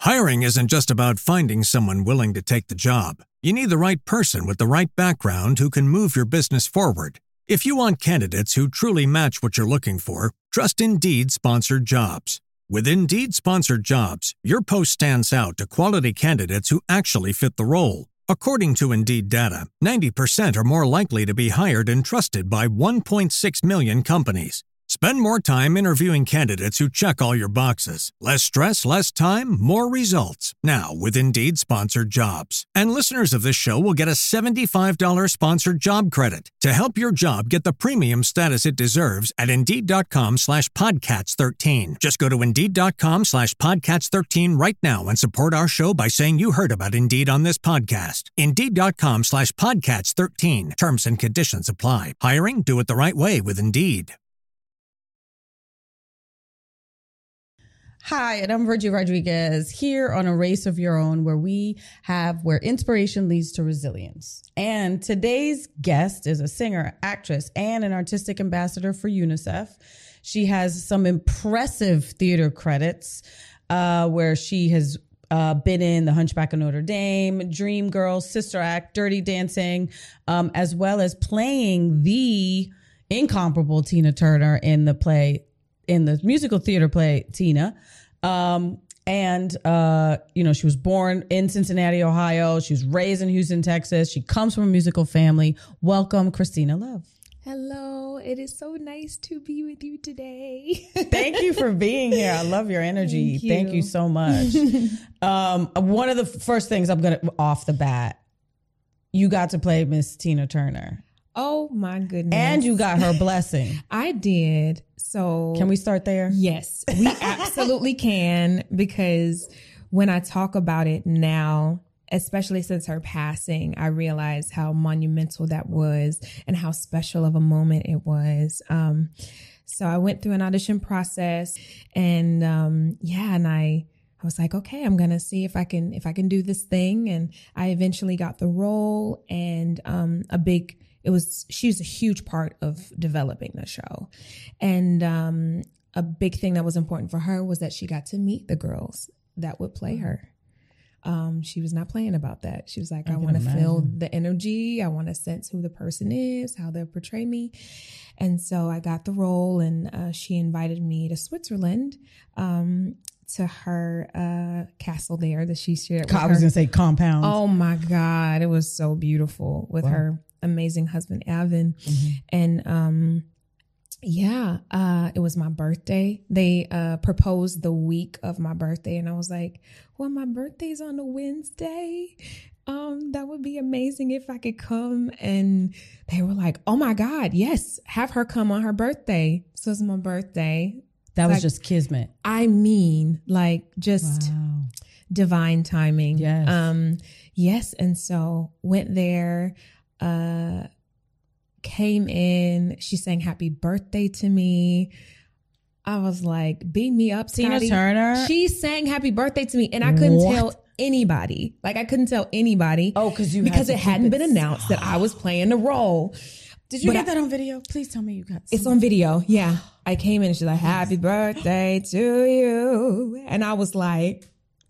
Hiring isn't just about finding someone willing to take the job. You need the right person with the right background who can move your business forward. If you want candidates who truly match what you're looking for, trust Indeed Sponsored Jobs. With Indeed Sponsored Jobs, your post stands out to quality candidates who actually fit the role. According to Indeed data, 90% are more likely to be hired and trusted by 1.6 million companies. Spend more time interviewing candidates who check all your boxes. Less stress, less time, more results. Now with Indeed Sponsored Jobs. And listeners of this show will get a $75 sponsored job credit to help your job get the premium status it deserves at Indeed.com/Podcats13. Just go to Indeed.com/Podcats13 right now and support our show by saying you heard about Indeed on this podcast. Indeed.com/Podcats13. Terms and conditions apply. Hiring? Do it the right way with Indeed. Hi, and I'm Virgie Rodriguez here on A Race of Your Own, where inspiration leads to resilience. And today's guest is a singer, actress, and an artistic ambassador for UNICEF. She has some impressive theater credits, where she has been in The Hunchback of Notre Dame, Dreamgirls, Sister Act, Dirty Dancing, as well as playing the incomparable Tina Turner in the musical theater play Tina. She was born in Cincinnati, Ohio. She was raised in Houston, Texas. She comes from a musical family. Welcome, Christina Love. Hello. It is so nice to be with you today. Thank you for being here. I love your energy. Thank you so much. One of the first things off the bat, you got to play Miss Tina Turner. Oh my goodness. And you got her blessing. I did. So can we start there? Yes, we absolutely can, because when I talk about it now, especially since her passing, I realize how monumental that was and how special of a moment it was. So I went through an audition process and I was like, okay, I'm going to see if I can do this thing. And I eventually got the role, and she was a huge part of developing the show. And a big thing that was important for her was that she got to meet the girls that would play her. She was not playing about that. She was like, I want to feel the energy. I want to sense who the person is, how they'll portray me. And so I got the role, and she invited me to Switzerland, to her castle there that she shared with her. I was going to say compound. Oh my God. It was so beautiful with her amazing husband, Avin. Mm-hmm. And it was my birthday. They proposed the week of my birthday, and I was like, well, my birthday's on a Wednesday. That would be amazing if I could come. And they were like, oh my God, yes, have her come on her birthday. So it's my birthday. That was just kismet. I mean, just divine timing. Yes. Yes. And so went there, came in, she sang happy birthday to me. I was like, beat me up, Scotty. Tina Turner? She sang happy birthday to me, and I couldn't tell anybody. I couldn't tell anybody. Oh, because it hadn't been announced that I was playing the role. Did you get that on video? Please tell me you got It's on video, yeah. I came in and she's like, happy birthday to you. And I was like,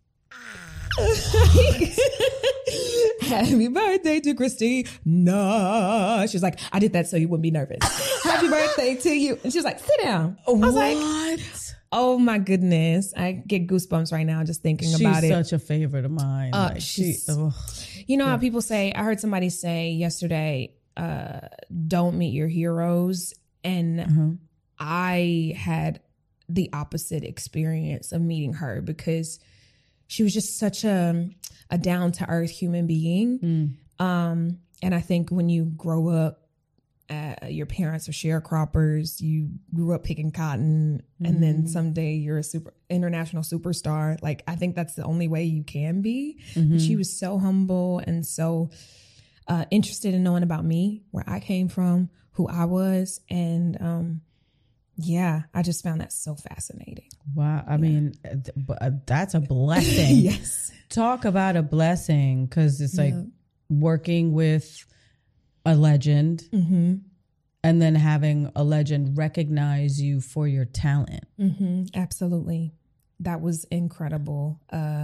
happy birthday to Christina. She's like, I did that so you wouldn't be nervous. Happy birthday to you. And she was like, sit down. I was like, oh my goodness. I get goosebumps right now just thinking about it. She's such a favorite of mine. How people say, I heard somebody say yesterday, don't meet your heroes. And I had the opposite experience of meeting her, because she was just such a down-to-earth human being. And I think when you grow up, your parents are sharecroppers, you grew up picking cotton, and then someday you're a international superstar. I think that's the only way you can be. But she was so humble and so interested in knowing about me, where I came from, who I was. And I just found that so fascinating. Wow. I mean, that's a blessing. Yes. Talk about a blessing, because it's like working with a legend and then having a legend recognize you for your talent. Absolutely. That was incredible.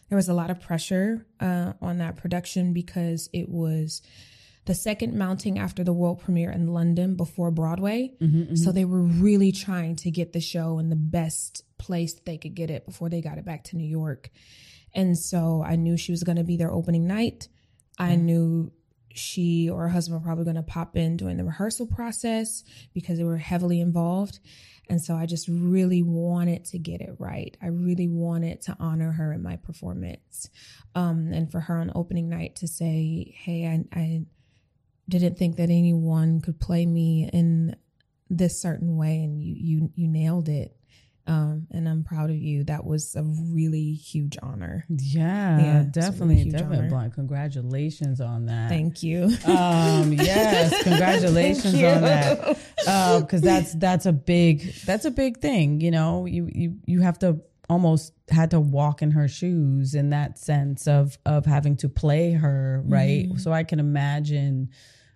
there was a lot of pressure on that production because it was the second mounting after the world premiere in London before Broadway. So they were really trying to get the show in the best place that they could get it before they got it back to New York. And so I knew she was going to be there opening night. I knew she or her husband were probably going to pop in during the rehearsal process because they were heavily involved. And so I just really wanted to get it right. I really wanted to honor her in my performance. And for her on opening night to say, hey, I didn't think that anyone could play me in this certain way, and you nailed it. And I'm proud of you. That was a really huge honor. Yeah, definitely. Honor. Congratulations on that. Thank you. Yes, congratulations on that. Because that's a big thing. You know, you have to almost had to walk in her shoes in that sense of having to play her, right? So I can imagine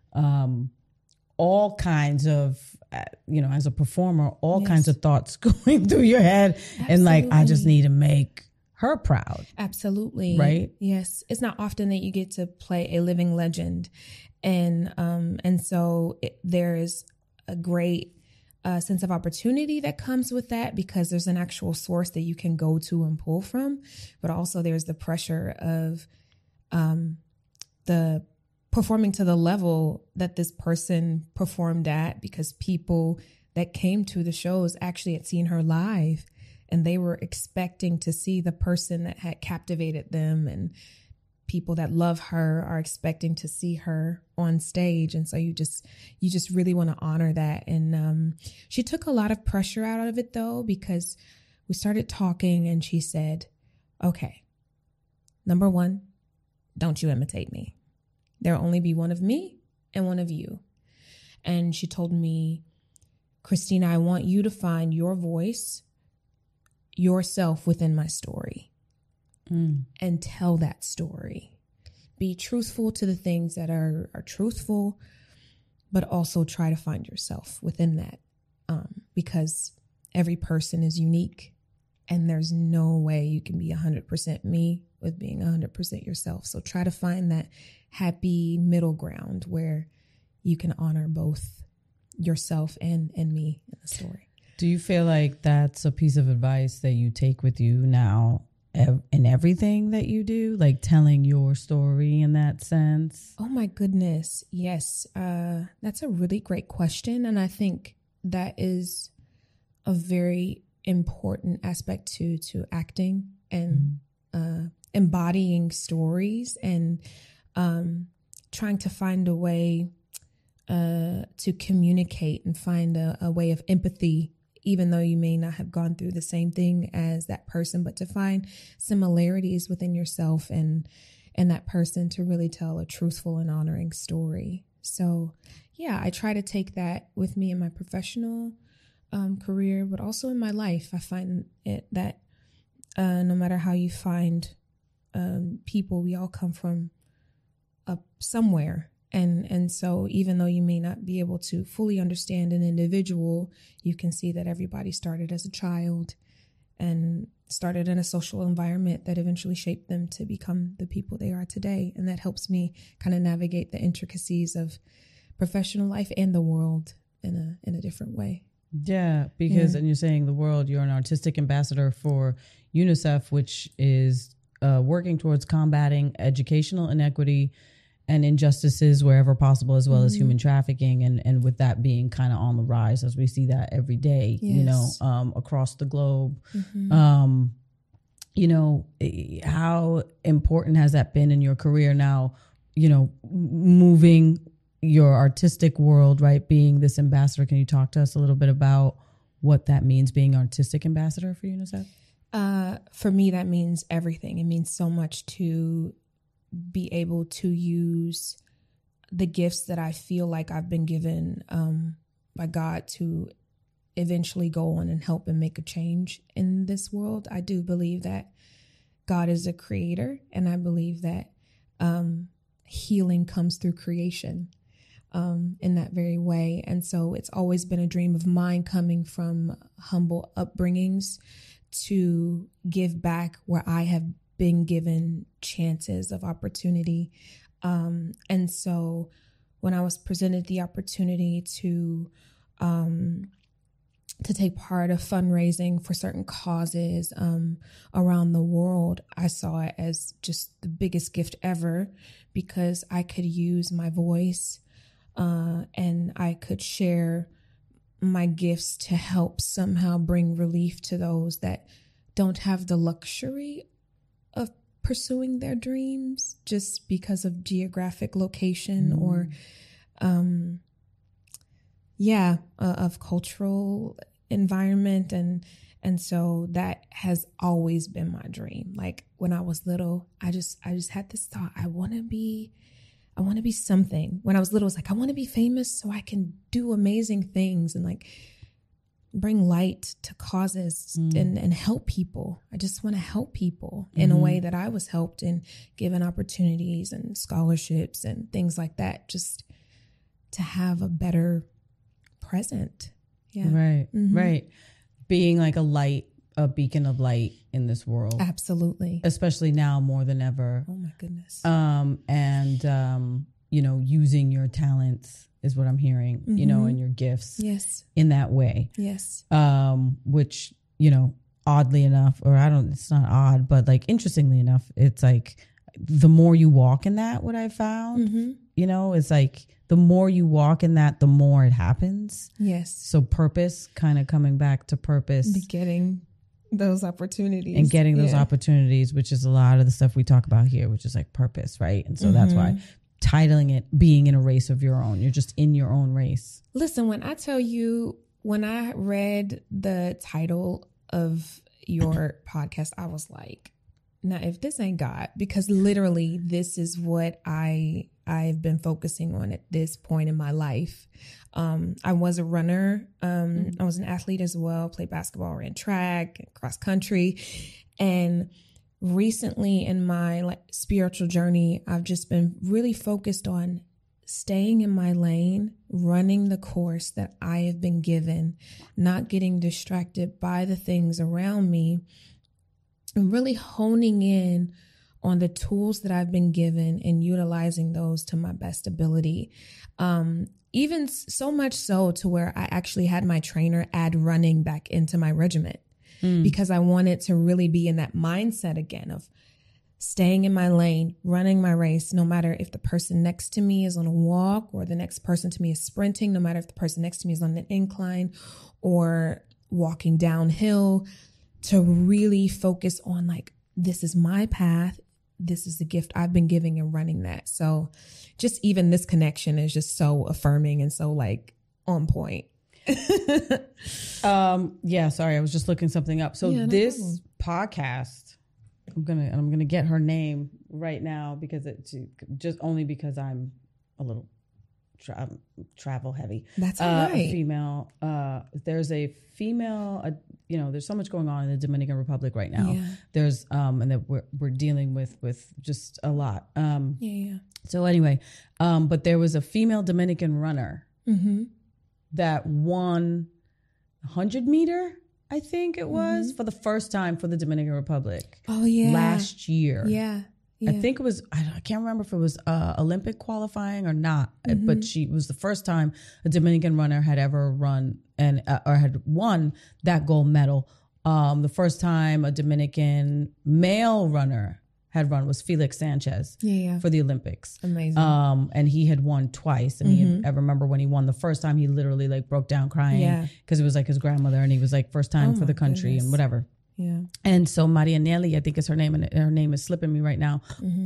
all kinds of, as a performer, all kinds of thoughts going through your head. Absolutely. And like, I just need to make her proud. Absolutely. Right? Yes. It's not often that you get to play a living legend. And so there is a great sense of opportunity that comes with that because there's an actual source that you can go to and pull from. But also there's the pressure of the performing to the level that this person performed at, because people that came to the shows actually had seen her live and they were expecting to see the person that had captivated them, and people that love her are expecting to see her on stage. And so you just really want to honor that. And she took a lot of pressure out of it though, because we started talking and she said, okay, number one, don't you imitate me. There'll only be one of me and one of you. And she told me, Christina, I want you to find your voice, yourself within my story, and tell that story. Be truthful to the things that are truthful, but also try to find yourself within that, because every person is unique and there's no way you can be 100% me with being 100% yourself. So try to find that happy middle ground where you can honor both yourself and me in the story. Do you feel like that's a piece of advice that you take with you now in everything that you do, like telling your story in that sense? Oh my goodness. Yes. That's a really great question. And I think that is a very important aspect to acting and embodying stories and trying to find a way to communicate and find a way of empathy, even though you may not have gone through the same thing as that person, but to find similarities within yourself and that person to really tell a truthful and honoring story. So yeah, I try to take that with me in my professional career, but also in my life. I find it that no matter how you find people, we all come from somewhere. And so even though you may not be able to fully understand an individual, you can see that everybody started as a child and started in a social environment that eventually shaped them to become the people they are today. And that helps me kind of navigate the intricacies of professional life and the world in a different way. Yeah, because and you're saying the world, you're an artistic ambassador for UNICEF, which is working towards combating educational inequity and injustices wherever possible, as well as human trafficking. And with that being kind of on the rise, as we see that every day, across the globe. How important has that been in your career now, moving your artistic world, right? Being this ambassador. Can you talk to us a little bit about what that means, being artistic ambassador for UNICEF? For me, that means everything. It means so much to be able to use the gifts that I feel like I've been given by God to eventually go on and help and make a change in this world. I do believe that God is a creator, and I believe that healing comes through creation in that very way. And so it's always been a dream of mine, coming from humble upbringings, to give back where I have been given chances of opportunity. And so when I was presented the opportunity to take part of fundraising for certain causes around the world, I saw it as just the biggest gift ever, because I could use my voice and I could share my gifts to help somehow bring relief to those that don't have the luxury of pursuing their dreams just because of geographic location or of cultural environment. And so that has always been my dream. Like when I was little, I just had this thought, I want to be something. When I was little, I was like, I want to be famous so I can do amazing things and like bring light to causes and help people. I just want to help people in a way that I was helped and given opportunities and scholarships and things like that, just to have a better present. Yeah. Right. Right. Being like a beacon of light in this world. Absolutely. Especially now more than ever. Oh my goodness. Using your talents is what I'm hearing, and your gifts. Yes. In that way. Yes. Which, oddly enough, it's not odd, but like interestingly enough, it's like the more you walk in that, what I found, it's like the more you walk in that, the more it happens. Yes. So purpose, kind of coming back to purpose. Getting those opportunities. And getting those opportunities, which is a lot of the stuff we talk about here, which is like purpose, right? And so that's why titling it Being in a Race of Your Own. You're just in your own race. Listen, when I tell you, when I read the title of your podcast, I was like, now if this ain't God, because literally this is what I've been focusing on at this point in my life. I was a runner. I was an athlete as well, played basketball, ran track, cross country. And recently in my spiritual journey, I've just been really focused on staying in my lane, running the course that I have been given, not getting distracted by the things around me, and really honing in on the tools that I've been given and utilizing those to my best ability. Even so much so to where I actually had my trainer add running back into my regimen because I wanted to really be in that mindset again of staying in my lane, running my race, no matter if the person next to me is on a walk or the next person to me is sprinting, no matter if the person next to me is on an incline or walking downhill, to really focus on like, this is my path. This is the gift I've been giving and running that. So just even this connection is just so affirming and so like on point. Sorry, I was just looking something up. So this podcast, I'm gonna get her name right now because it's just only because I'm a little travel heavy. That's all right. A female. There's a female. There's so much going on in the Dominican Republic right now. Yeah. There's and that we're dealing with just a lot. So anyway, but there was a female Dominican runner that won 100 meter. I think it was for the first time for the Dominican Republic. Oh yeah, last year. Yeah. I think it was, I can't remember if it was Olympic qualifying or not, but she was the first time a Dominican runner had ever run and or had won that gold medal. The first time a Dominican male runner had run was Felix Sanchez for the Olympics. Amazing. And he had won twice. And I remember when he won the first time, he literally like broke down crying because it was like his grandmother and he was like first time for the country and whatever. Yeah. And so Maria Nelly, I think is her name, and her name is slipping me right now.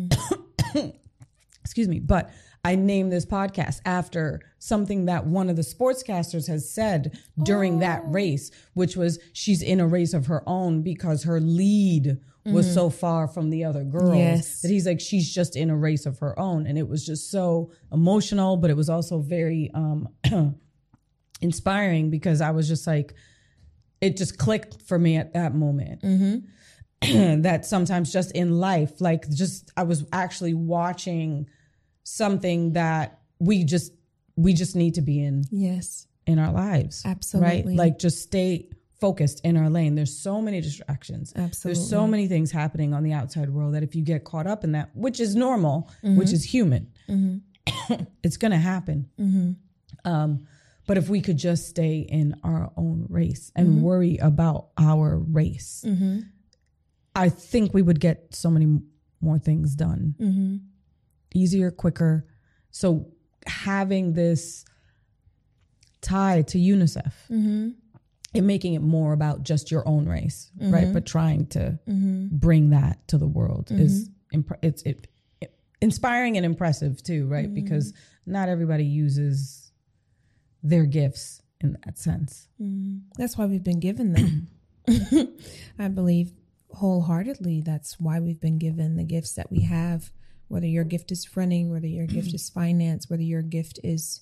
Excuse me. But I named this podcast after something that one of the sportscasters has said during that race, which was she's in a race of her own because her lead was so far from the other girls that he's like, she's just in a race of her own. And it was just so emotional, but it was also very inspiring because I was just like, it just clicked for me at that moment. That sometimes just in life, like just I was actually watching something that we just need to be in. Yes. In our lives. Absolutely. Right? Like just stay focused in our lane. There's so many distractions. Absolutely. There's so many things happening on the outside world that if you get caught up in that, which is normal, which is human, it's going to happen. But if we could just stay in our own race and worry about our race, I think we would get so many more things done. Easier, quicker. So having this tie to UNICEF and making it more about just your own race, right? But trying to bring that to the world is it's inspiring and impressive too, right? Because not everybody uses their gifts in that sense. That's why we've been given them. I believe wholeheartedly that's why we've been given the gifts that we have, whether your gift is running, whether your gift is finance, whether your gift is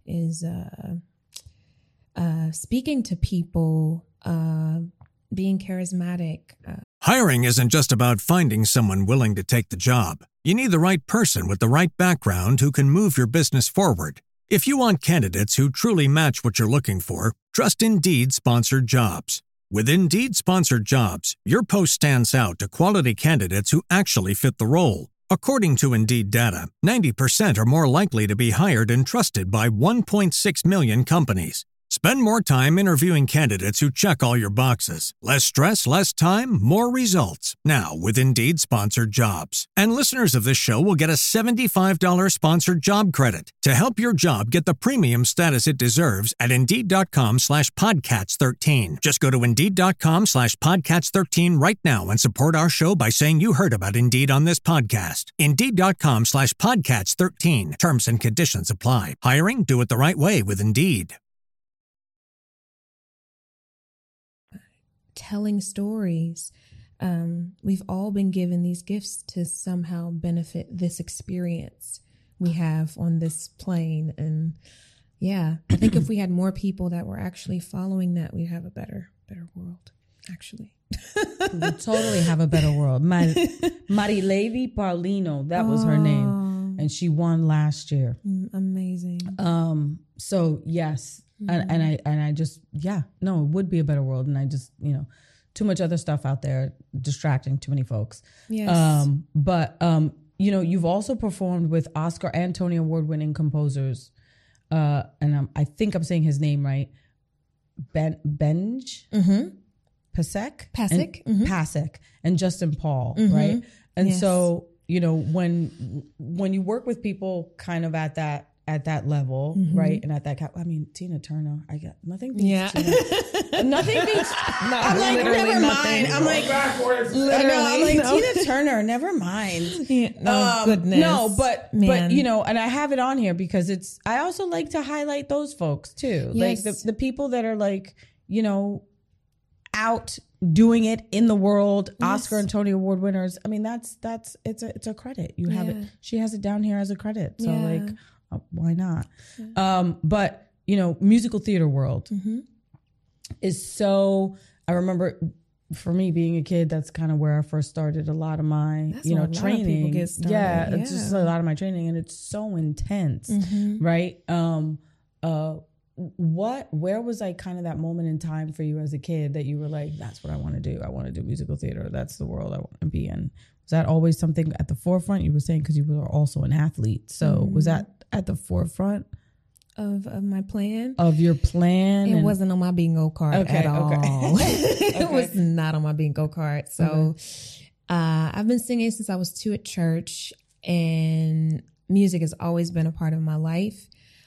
speaking to people, being charismatic. Hiring isn't just about finding someone willing to take the job. You need the right person with the right background who can move your business forward. If you want candidates who truly match what you're looking for, trust Indeed Sponsored Jobs. With Indeed Sponsored Jobs, your post stands out to quality candidates who actually fit the role. According to Indeed data, 90% are more likely to be hired and trusted by 1.6 million companies. Spend more time interviewing candidates who check all your boxes. Less stress, less time, more results. Now with Indeed Sponsored Jobs. And listeners of this show will get a $75 sponsored job credit to help your job get the premium status it deserves at Indeed.com/Podcats13. Just go to Indeed.com/Podcats13 right now and support our show by saying you heard about Indeed on this podcast. Indeed.com/Podcats13. Terms and conditions apply. Hiring? Do it the right way with Indeed. Telling stories. We've all been given these gifts to somehow benefit this experience we have on this plane. And yeah, I think if we had more people that were actually following that, we'd have a better world, actually. We would totally have a better world. Marilevi Paulino, that was her name. And she won last year. Amazing. So yes. And I just, it would be a better world. And I just, too much other stuff out there distracting too many folks. Yes. You've also performed with Oscar and Tony Award-winning composers. And I think I'm saying his name right. Benj Pasek. Pasek and Justin Paul, right? And so, when you work with people kind of at that level, right? And at that Tina Turner, I got nothing beats Tina. Nothing beats. I'm like, never mind. I'm like, backwards. Tina Turner, never mind. Yeah, goodness. No, but and I have it on here because I also like to highlight those folks too. Yes. Like the people that are like, out doing it in the world, yes. Oscar and Tony Award winners. I mean, it's a credit. You have it. She has it down here as a credit. So why not? Yeah. But musical theater world is so. I remember for me being a kid, that's kind of where I first started a lot of my training. It's just a lot of my training, and it's so intense, right? Where was kind of that moment in time for you as a kid that you were like, that's what I want to do. I want to do musical theater. That's the world I want to be in. Was that always something at the forefront? You were saying because you were also an athlete. So was that at the forefront of my plan? Of your plan? It wasn't on my bingo card at all. It was not on my bingo card. So I've been singing since I was 2 at church, and music has always been a part of my life.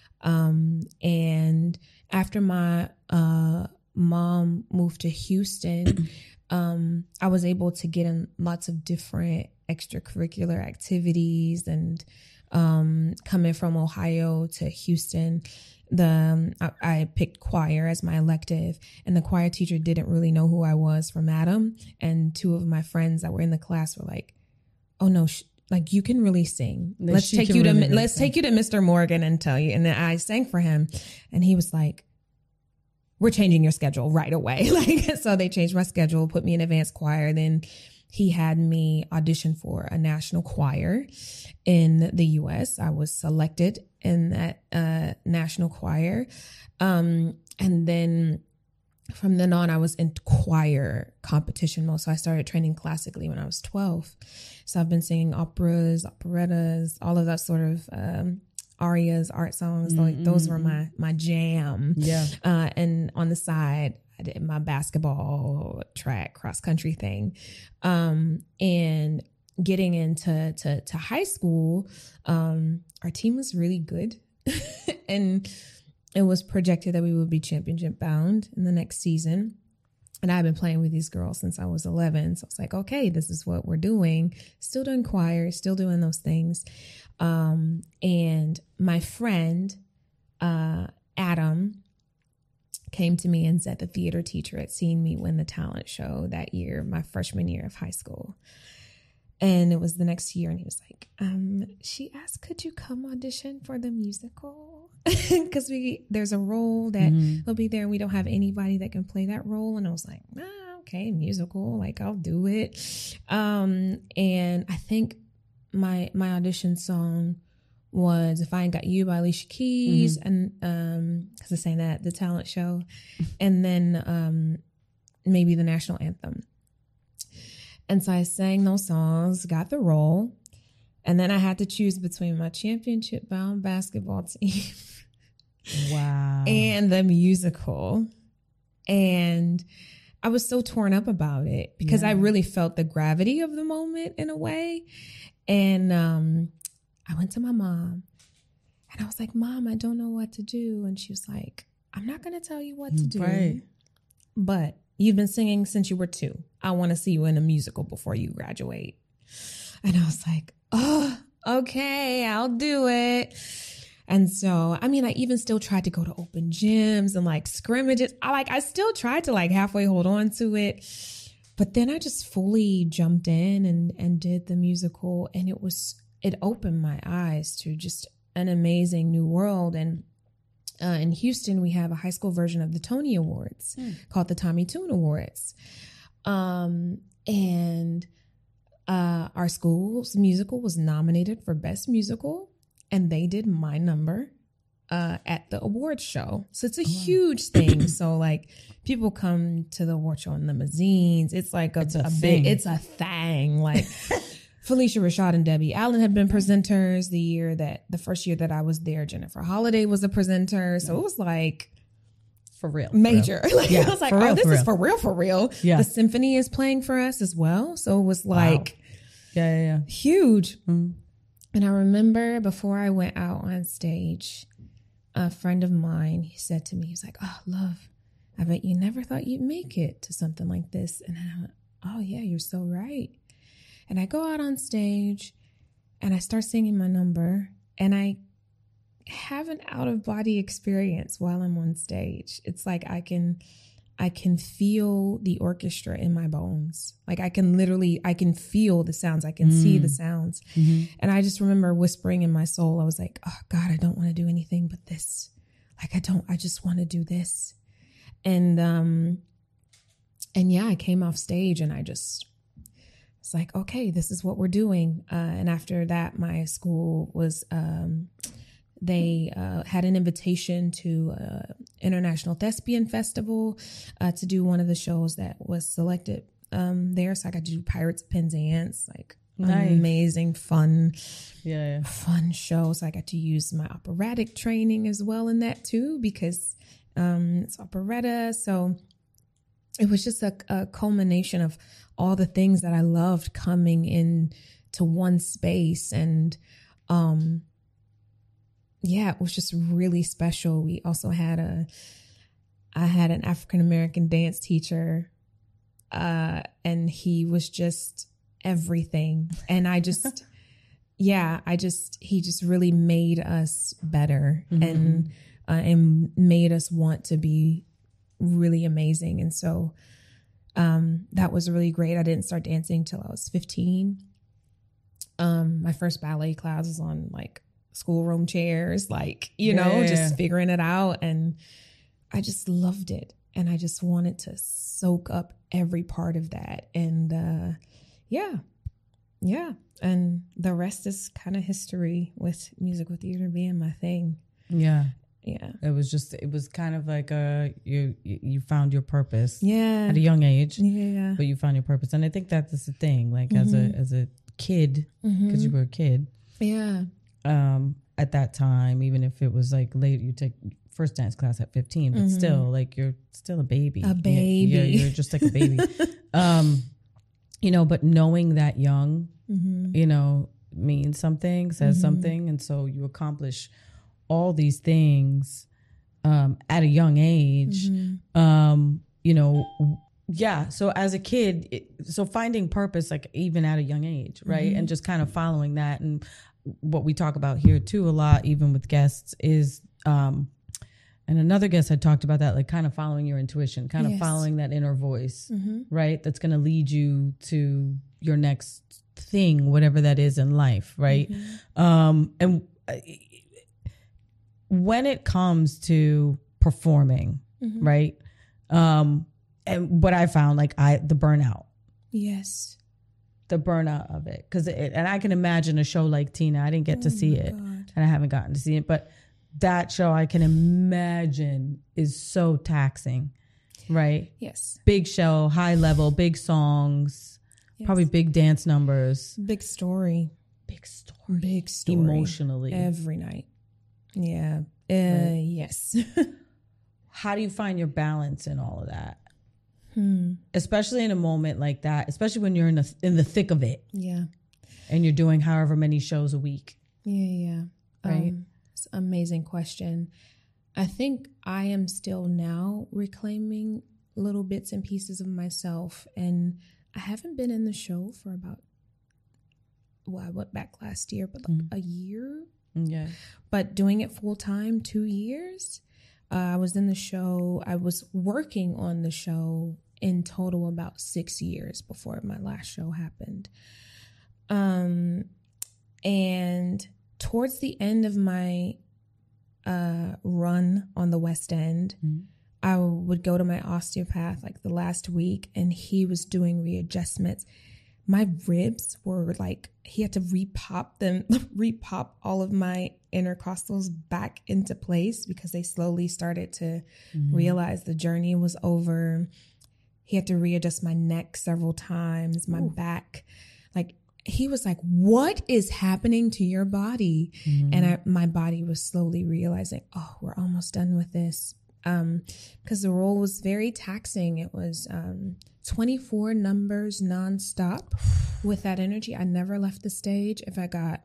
And after my mom moved to Houston, I was able to get in lots of different extracurricular activities, and coming from Ohio to Houston, I picked choir as my elective, and the choir teacher didn't really know who I was from Adam. And 2 of my friends that were in the class were like, "Oh no, you can really sing. Let's take you to Mr. Morgan and tell you." And then I sang for him, and he was like, "We're changing your schedule right away." So they changed my schedule, put me in advanced choir. Then he had me audition for a national choir in the U.S. I was selected in that national choir. And then from then on, I was in choir competition mode. So I started training classically when I was 12. So I've been singing operas, operettas, all of that sort of arias, art songs. Like those were my jam. Yeah. And on the side, I did my basketball, track, cross country thing. And getting into high school, our team was really good. And it was projected that we would be championship bound in the next season. And I've been playing with these girls since I was 11. So it's like, okay, this is what we're doing. Still doing choir, still doing those things. And my friend, Adam, came to me and said the theater teacher had seen me win the talent show that year, my freshman year of high school. And it was the next year. And he was like, she asked, could you come audition for the musical? Because there's a role that will be there and we don't have anybody that can play that role. And I was like, okay, musical, like I'll do it. And I think my audition song was If I Ain't Got You by Alicia Keys, and because I sang that at the talent show, and then maybe the national anthem. And so I sang those songs, got the role, and then I had to choose between my championship bound basketball team Wow. and the musical. And I was so torn up about it because I really felt the gravity of the moment in a way. And I went to my mom and I was like, Mom, I don't know what to do. And she was like, I'm not going to tell you what to do. Right. But you've been singing since you were 2. I want to see you in a musical before you graduate. And I was like, oh, okay, I'll do it. And so, I mean, I even still tried to go to open gyms and like scrimmages. I still tried to like halfway hold on to it. But then I just fully jumped in and did the musical. And it opened my eyes to just an amazing new world. And in Houston, we have a high school version of the Tony Awards called the Tommy Tune Awards. And our school's musical was nominated for Best Musical, and they did my number at the awards show. So it's a huge thing. So like people come to the award show in limousines. It's like it's a thing. Like Felicia Rashad and Debbie Allen had been presenters the first year that I was there. Jennifer Holliday was a presenter. So it was like for real. Major. For real. Like I was like, this is for real, for real. Yeah. The symphony is playing for us as well. So it was like huge. Mm. And I remember before I went out on stage, a friend of mine, he said to me, he's like, oh, love, I bet you never thought you'd make it to something like this. And I went, oh yeah, you're so right. And I go out on stage and I start singing my number and I have an out of body experience while I'm on stage. It's like I can feel the orchestra in my bones. Like I can feel the sounds. I can see the sounds. Mm-hmm. And I just remember whispering in my soul, I was like, oh God, I don't want to do anything but this. Like I just want to do this. And yeah, I came off stage and it's like, okay, this is what we're doing. And after that, my school was, they had an invitation to International Thespian Festival to do one of the shows that was selected there. So I got to do Pirates of Penzance, like nice. Amazing, fun show. So I got to use my operatic training as well in that too, because it's operetta. So it was just a culmination of all the things that I loved coming in to one space. And yeah, it was just really special. We also I had an African-American dance teacher, and he was just everything. And he just really made us better and made us want to be really amazing. And so, that was really great. I didn't start dancing till I was 15. My first ballet class was on like schoolroom chairs, like, just figuring it out. And I just loved it. And I just wanted to soak up every part of that. And yeah. And the rest is kind of history with musical theater being my thing. Yeah. Yeah. It was kind of like you found your purpose. Yeah. At a young age. Yeah. But you found your purpose. And I think that's the thing, like as a kid, because you were a kid. Yeah. At that time, even if it was like late, you take first dance class at 15, but still, like, you're still a baby. A baby. You're just like a baby. But knowing that young, means something, says something. And so you accomplish all these things at a young age. So as a kid, so finding purpose, like even at a young age, right? And just kind of following that. And what we talk about here too a lot, even with guests, is and another guest had talked about that, like kind of following your intuition, kind of following that inner voice, right? That's going to lead you to your next thing, whatever that is in life, right? And when it comes to performing, right? And what I found, like the burnout. Yes. The burnout of it. And I can imagine a show like Tina. I didn't get to see it, and I haven't gotten to see it, but that show I can imagine is so taxing, right? Yes. Big show, high level, big songs, probably big dance numbers. Big story. Big story. Big story. Emotionally. Every night. Yeah. Yes. How do you find your balance in all of that? Especially in a moment like that, especially when you're in the thick of it. Yeah. And you're doing however many shows a week. Yeah. Right. It's an amazing question. I think I am still now reclaiming little bits and pieces of myself. And I haven't been in the show for about, I went back last year, but like a year. Yeah. But doing it full time, 2 years. I was in the show. I was working on the show in total about 6 years before my last show happened. And towards the end of my run on the West End, I would go to my osteopath like the last week, and he was doing readjustments. My ribs were like, he had to repop all of my intercostals back into place because they slowly started to realize the journey was over. He had to readjust my neck several times, my back. Like, he was like, what is happening to your body? And my body was slowly realizing, oh, we're almost done with this. Because the role was very taxing. It was 24 numbers nonstop with that energy. I never left the stage. If I got,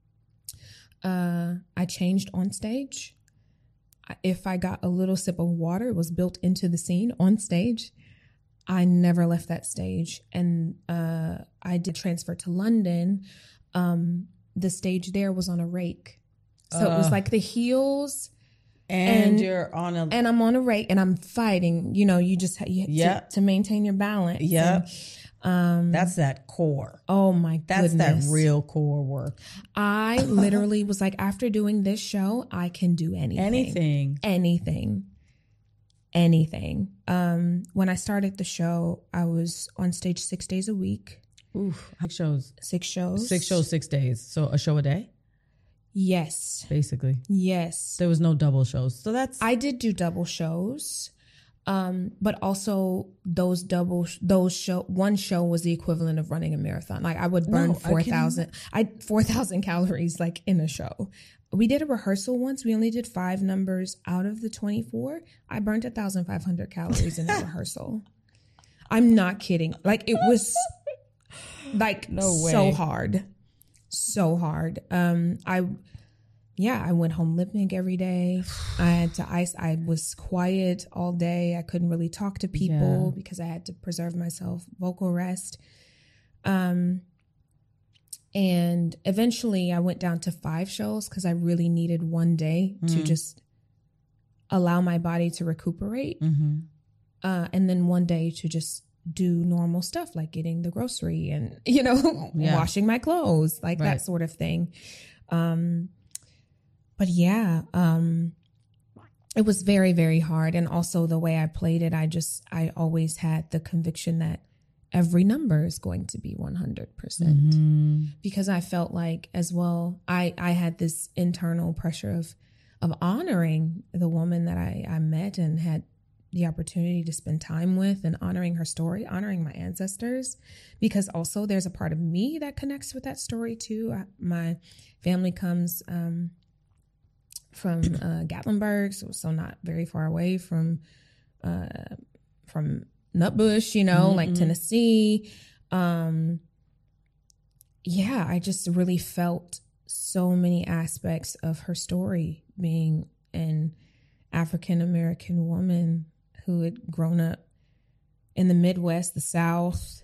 I changed on stage. If I got a little sip of water, it was built into the scene on stage. I never left that stage. And I did transfer to London. The stage there was on a rake. So it was like the heels. And you're on a... And I'm on a rake and I'm fighting. You know, you just have to maintain your balance. Yep. That's that core. Oh my goodness. That's that real core work. I literally was like, after doing this show, I can do anything. Anything. When I started the show, I was on stage 6 days a week. Oof. How many shows? 6 shows. 6 shows, 6 days. So a show a day? Yes. Basically. Yes. There was no double shows. So I did do double shows. But also one show was the equivalent of running a marathon. Like I would burn 4,000 calories like in a show. We did a rehearsal once. We only did 5 numbers out of the 24. I burned 1,500 calories in that rehearsal. I'm not kidding. Like it was like so hard. So hard. I went home lip sync every day. I had to I was quiet all day. I couldn't really talk to people because I had to preserve myself, vocal rest. And eventually I went down to 5 shows because I really needed one day to just allow my body to recuperate. And then one day to just do normal stuff like getting the grocery and, washing my clothes, like that sort of thing. But it was very, very hard. And also the way I played it, I always had the conviction that every number is going to be 100% because I felt like as well, I had this internal pressure of honoring the woman that I met and had the opportunity to spend time with, and honoring her story, honoring my ancestors, because also there's a part of me that connects with that story too. My family comes from Gatlinburg, so not very far away from Nutbush, like Tennessee. I just really felt so many aspects of her story, being an African-American woman who had grown up in the Midwest, the South.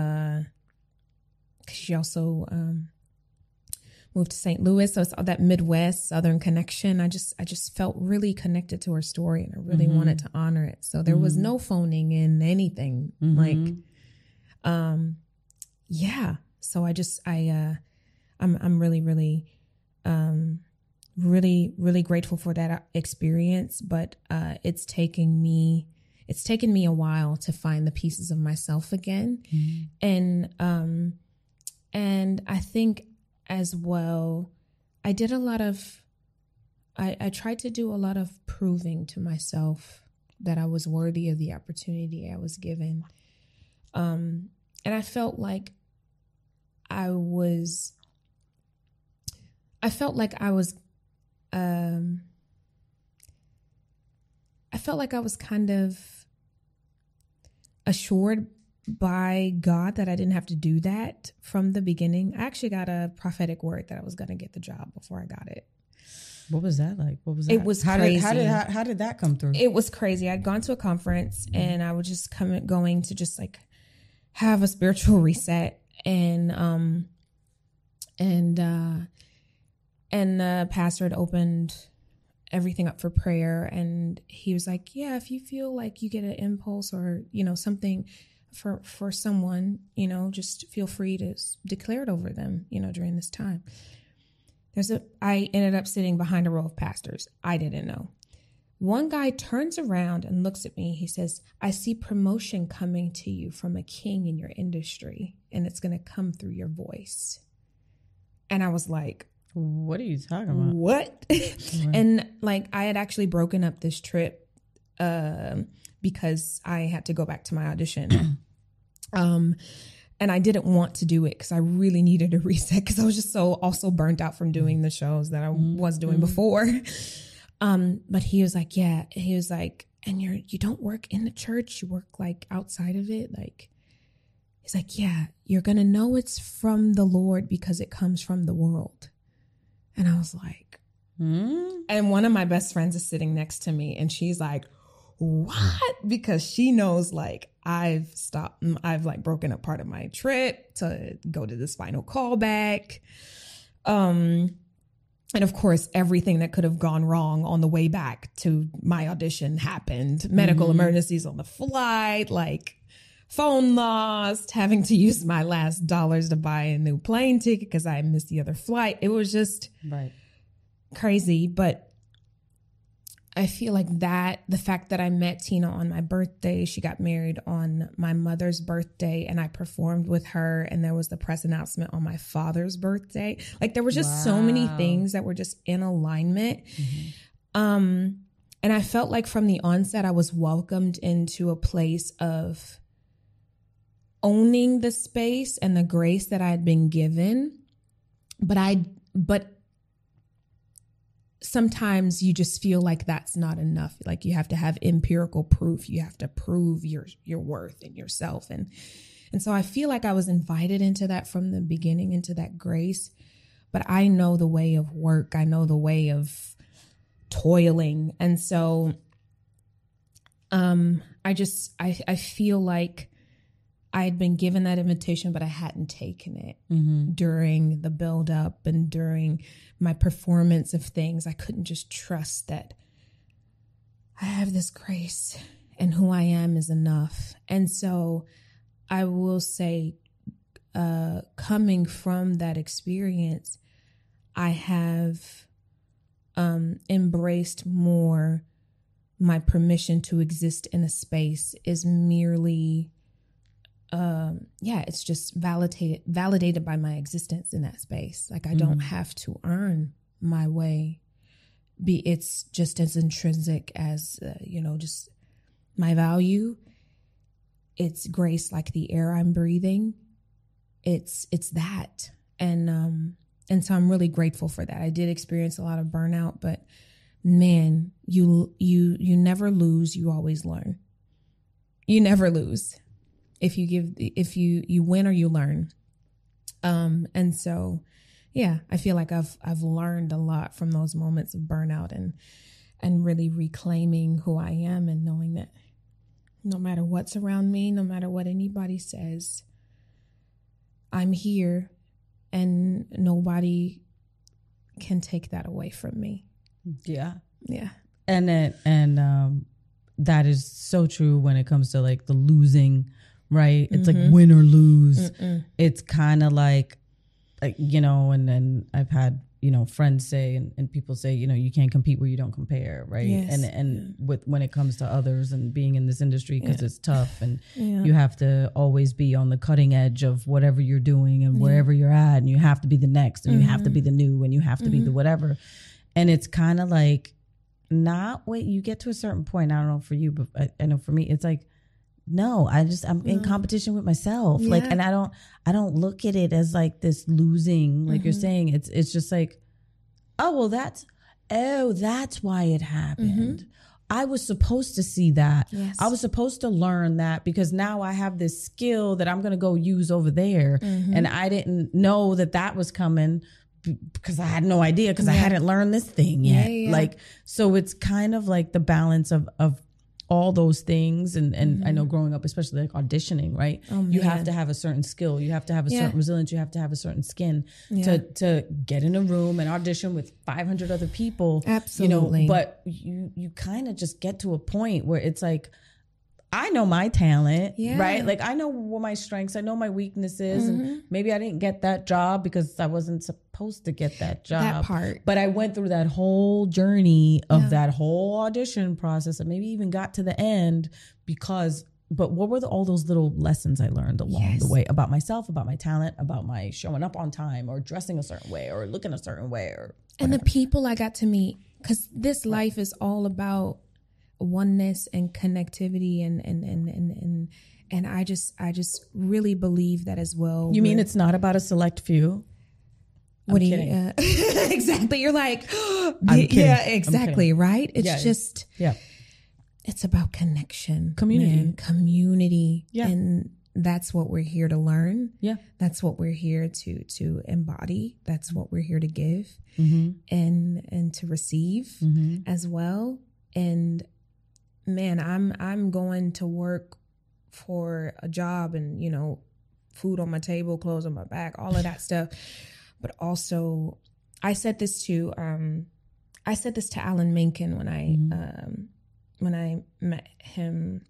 She also moved to St. Louis, so it's all that Midwest Southern connection. I just felt really connected to her story, and I really wanted to honor it. So there was no phoning in anything. So I'm really, really, really grateful for that experience. But it's taken me a while to find the pieces of myself again. And I think as well, I tried to do a lot of proving to myself that I was worthy of the opportunity I was given. And I felt like I was kind of assured by God that I didn't have to do that from the beginning. I actually got a prophetic word that I was going to get the job before I got it. What was that like? What was that? It was crazy. How did that come through? It was crazy. I'd gone to a conference and I was just going to just like have a spiritual reset, and the pastor had opened everything up for prayer, and he was like, yeah, if you feel like you get an impulse or, something for someone, just feel free to declare it over them, during this time. I ended up sitting behind a row of pastors. I didn't know. One guy turns around and looks at me. He says, I see promotion coming to you from a king in your industry, and it's going to come through your voice. And I was like, what are you talking about? What? And like, I had actually broken up this trip because I had to go back to my audition. And I didn't want to do it because I really needed a reset, because I was just so also burnt out from doing the shows that I was doing before. But he was like, yeah, he was like, and you don't work in the church, you work like outside of it. Like, he's like, yeah, you're going to know it's from the Lord because it comes from the world. And I was like, and one of my best friends is sitting next to me, and she's like, what? Because she knows like I've like broken up part of my trip to go to this final callback. And of course, everything that could have gone wrong on the way back to my audition happened. Medical emergencies on the flight, like phone lost, having to use my last dollars to buy a new plane ticket because I missed the other flight. It was just crazy. But I feel like the fact that I met Tina on my birthday, she got married on my mother's birthday, and I performed with her, and there was the press announcement on my father's birthday. Like, there were just so many things that were just in alignment. And I felt like from the onset, I was welcomed into a place of owning the space and the grace that I had been given. But sometimes you just feel like that's not enough. Like, you have to have empirical proof. You have to prove your worth and yourself. And so I feel like I was invited into that from the beginning, into that grace. But I know the way of work. I know the way of toiling. And so I feel like I had been given that invitation, but I hadn't taken it during the build up and during my performance of things. I couldn't just trust that I have this grace and who I am is enough. And so I will say, coming from that experience, I have embraced more my permission to exist in a space is merely it's just validated by my existence in that space. Like, I don't have to earn my way it's just as intrinsic as, just my value. It's grace, like the air I'm breathing. It's that. And so I'm really grateful for that. I did experience a lot of burnout, but man, you never lose. You always learn. You never lose. If you win or you learn. And so, yeah, I feel like I've learned a lot from those moments of burnout and really reclaiming who I am and knowing that no matter what's around me, no matter what anybody says, I'm here and nobody can take that away from me. Yeah. Yeah. And that is so true when it comes to like the losing, right? It's like win or lose. It's kind of like, and then I've had, friends say and people say, you can't compete where you don't compare, right? Yes. And when it comes to others and being in this industry, because it's tough and you have to always be on the cutting edge of whatever you're doing and wherever you're at, and you have to be the next and you have to be the new and you have to be the whatever. And it's kind of like, not what you get to a certain point. I don't know for you, but I know for me, it's like, no, I'm in competition with myself. Yeah. Like, and I don't look at it as like this losing, like you're saying. It's just like, that's why it happened. I was supposed to see that. Yes. I was supposed to learn that because now I have this skill that I'm going to go use over there. And I didn't know that was coming because I had no idea because I hadn't learned this thing yet. Yeah. Like, so it's kind of like the balance of all those things. And I know growing up, especially like auditioning, right? You have to have a certain skill. You have to have a certain resilience. You have to have a certain skin to get in a room and audition with 500 other people. Absolutely. But you kind of just get to a point where it's like, I know my talent, right? Like I know what my strengths, I know my weaknesses, and maybe I didn't get that job because I wasn't supposed to get that job. That part. But I went through that whole journey of that whole audition process and maybe even got to the end but what were all those little lessons I learned along the way about myself, about my talent, about my showing up on time or dressing a certain way or looking a certain way or whatever. And the people I got to meet, because this life is all about oneness and connectivity and I just really believe that as well. You mean it's not about a select few? What do you exactly? You're like, yeah, exactly, right? It's just it's about connection, community, and that's what we're here to learn. Yeah, that's what we're here to embody. That's what we're here to give and to receive as well. And man, I'm going to work for a job and, food on my table, clothes on my back, all of that stuff. But also I said this to Alan Menken when I met him.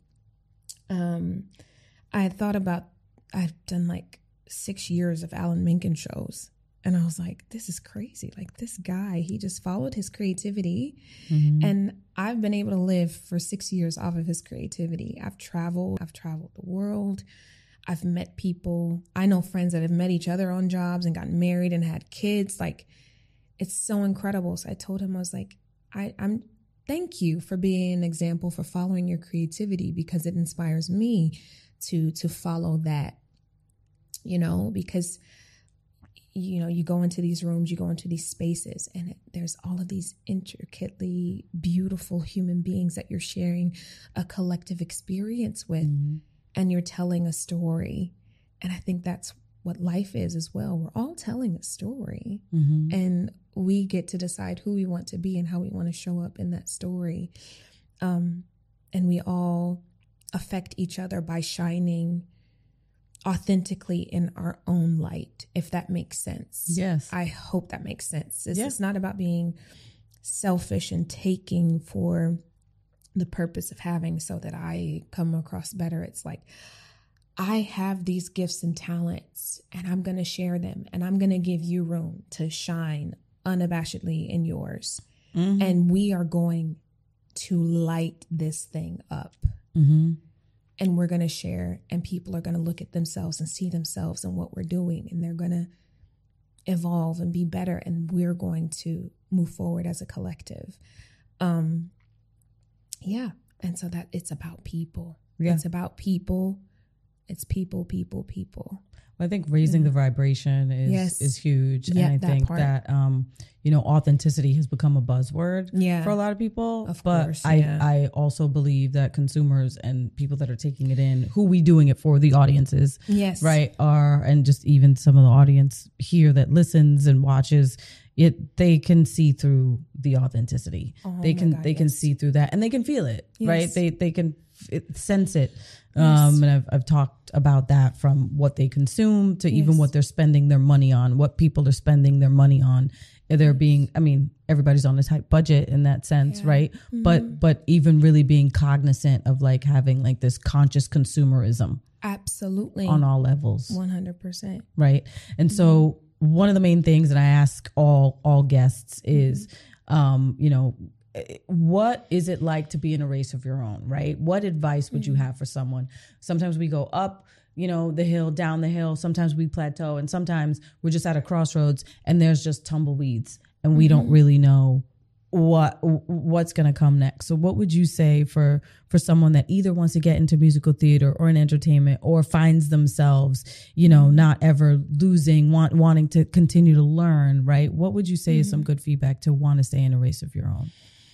I thought about, I've done like 6 years of Alan Menken shows. And I was like, this is crazy. Like this guy, he just followed his creativity. And I've been able to live for 6 years off of his creativity. I've traveled the world. I've met people. I know friends that have met each other on jobs and gotten married and had kids. Like, it's so incredible. So I told him, I was like, I'm thank you for being an example, for following your creativity, because it inspires me to follow that, because you go into these rooms, you go into these spaces, and there's all of these intricately beautiful human beings that you're sharing a collective experience with, and you're telling a story. And I think that's what life is as well. We're all telling a story, and we get to decide who we want to be and how we want to show up in that story. And we all affect each other by shining authentically in our own light, if that makes sense. Yes. I hope that makes sense. It's not about being selfish and taking for the purpose of having so that I come across better. It's like, I have these gifts and talents and I'm going to share them, and I'm going to give you room to shine unabashedly in yours. And we are going to light this thing up. And we're going to share, and people are going to look at themselves and see themselves in what we're doing. And they're going to evolve and be better, and we're going to move forward as a collective. Yeah. And so that it's about people. Yeah. It's about people. It's people. I think raising the vibration is huge. Yeah, and I think that, authenticity has become a buzzword for a lot of people. Of course. I also believe that consumers and people that are taking it in, who we doing it for, the audiences, right, and just even some of the audience here that listens and watches it, they can see through the authenticity. They can see through that, and they can feel it, right? They can sense it. And I've talked about that, from what they consume to even what they're spending their money on, what people are spending their money on. They're being, everybody's on a tight budget in that sense, right? Mm-hmm. But even really being cognizant of like having like this conscious consumerism. Absolutely. On all levels. 100%. Right. And so one of the main things that I ask all guests is, what is it like to be in a race of your own, right? What advice would you have for someone? Sometimes we go up, the hill, down the hill. Sometimes we plateau, and sometimes we're just at a crossroads and there's just tumbleweeds and we don't really know what's going to come next. So what would you say for someone that either wants to get into musical theater or in entertainment, or finds themselves, not ever losing, wanting to continue to learn, right? What would you say is some good feedback to want to stay in a race of your own?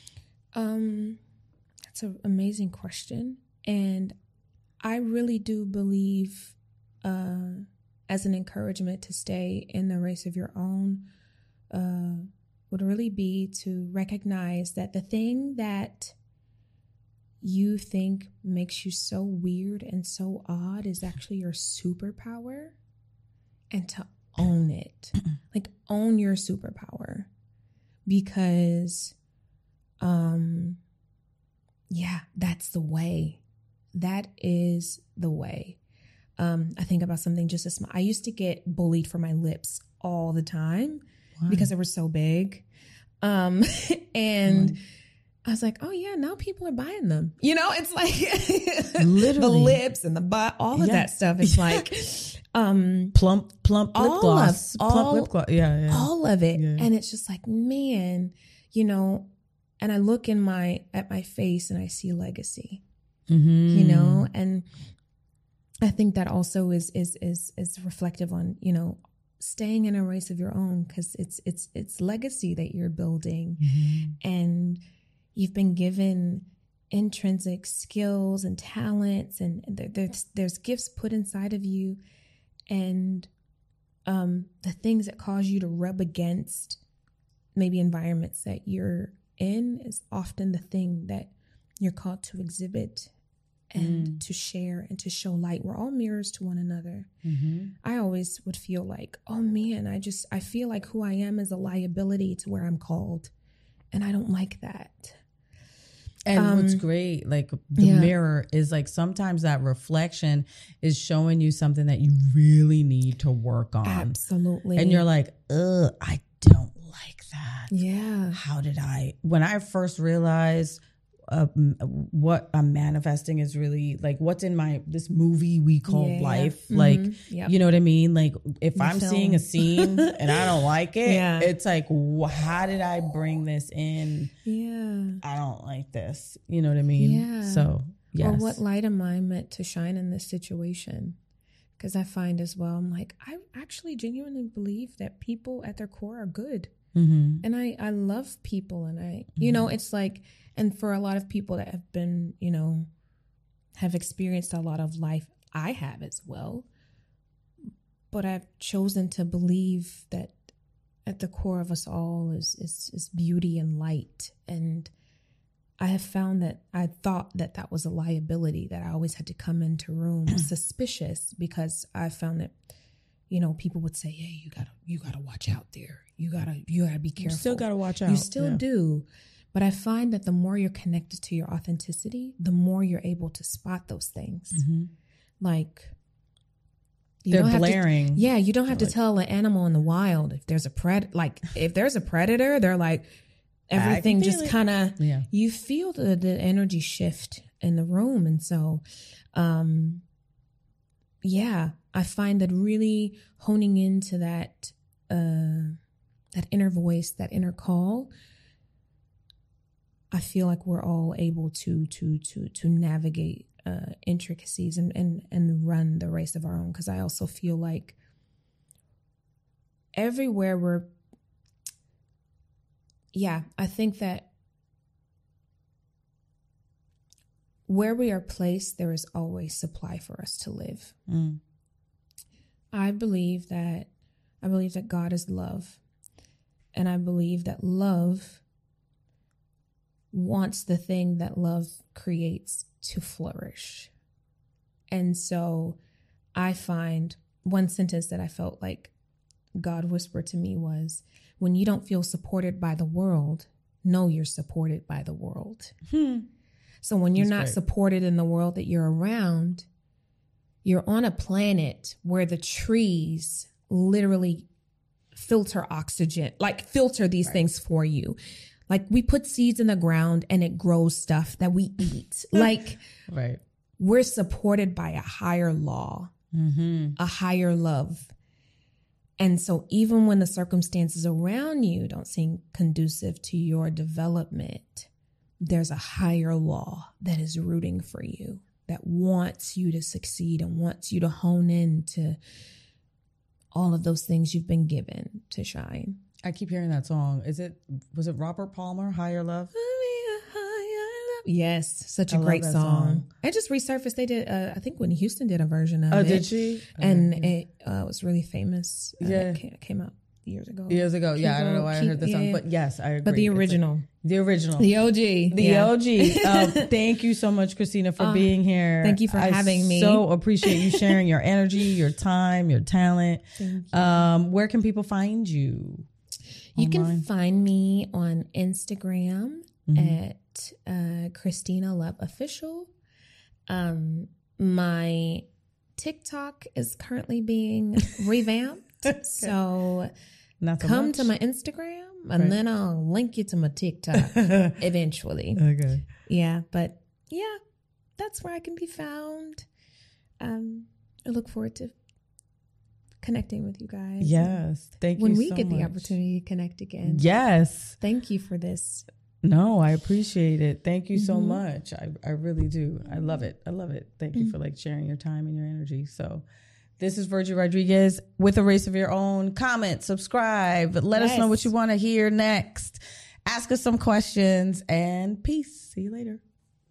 That's an amazing question. And I really do believe, as an encouragement to stay in the race of your own, would really be to recognize that the thing that you think makes you so weird and so odd is actually your superpower, and to own it. Like, own your superpower, because that's the way. That is the way. I think about something just as small. I used to get bullied for my lips all the time. Why? Because they were so big. And I was like, oh yeah, now people are buying them. It's like literally the lips and the butt, all of that stuff. It's like plump lip gloss. Plump lip gloss. Yeah. All of it. Yeah. And it's just like, man, and I look at my face and I see legacy. Mm-hmm. And I think that also is reflective on, staying in a race of your own, because it's legacy that you're building. Mm-hmm. And you've been given intrinsic skills and talents, and there's gifts put inside of you, and the things that cause you to rub against maybe environments that you're in is often the thing that you're called to exhibit and to share and to show light. We're all mirrors to one another. Mm-hmm. I always would feel like, oh man, I feel like who I am is a liability to where I'm called. And I don't like that. And what's great, like the mirror is like, sometimes that reflection is showing you something that you really need to work on. Absolutely. And you're like, I don't like that. Yeah. When I first realized what I'm manifesting is really like what's in this movie we call life. Mm-hmm. Like, you know what I mean? Like, if I'm seeing a scene and I don't like it, it's like, how did I bring this in? Yeah. I don't like this. You know what I mean? Yeah. So, yes. Or what light am I meant to shine in this situation? Because I find as well, I'm like, I actually genuinely believe that people at their core are good. Mm-hmm. And I love people, and it's like, and for a lot of people that have been, have experienced a lot of life, I have as well. But I've chosen to believe that at the core of us all is beauty and light. And I have found that I thought that was a liability, that I always had to come into rooms suspicious, because I found that, people would say, hey, you gotta watch out there. You gotta be careful. You still gotta watch out. You still do. But I find that the more you're connected to your authenticity, the more you're able to spot those things. Mm-hmm. Like, they're blaring. You don't have to tell an animal in the wild if there's a predator, they're like, everything just kind of, you feel the energy shift in the room. And so, I find that really honing into that that inner voice, that inner call, I feel like we're all able to navigate intricacies and run the race of our own. Because I also feel like everywhere I think that where we are placed, there is always supply for us to live. I believe that God is love. And I believe that love wants the thing that love creates to flourish. And so I find one sentence that I felt like God whispered to me was, when you don't feel supported by the world, know you're supported by the world. So when you're not supported in the world that you're around, you're on a planet where the trees literally filter oxygen, like filter these things for you. Like we put seeds in the ground and it grows stuff that we eat. Like we're supported by a higher law, a higher love. And so even when the circumstances around you don't seem conducive to your development, there's a higher law that is rooting for you, that wants you to succeed and wants you to hone in to all of those things you've been given to shine. I keep hearing that song. Was it Robert Palmer, Higher Love? Yes, such a great song. It just resurfaced. They did, I think Whitney Houston did a version of it. Oh, did she? And it was really famous. It came out years ago. Yeah, I don't know why I heard the song, but yes, I agree. But the original. The OG. Thank you so much, Christina, for being here. Thank you for having me. I so appreciate you sharing your energy, your time, your talent. Where can people find you? You can find me on Instagram at Christina Love Official. My TikTok is currently being revamped. So come to my Instagram and then I'll link you to my TikTok eventually. Okay. Yeah, but yeah, that's where I can be found. I look forward to connecting with you guys. Yes. Thank you when we so get much. the opportunity to connect again. Yes. Thank you for this. No, I appreciate it. Thank you so much. I really do. I love it. Thank you for sharing your time and your energy. So this is Virgie Rodriguez with A Race of Your Own. Comment, subscribe, let us know what you want to hear next. Ask us some questions and peace. See you later.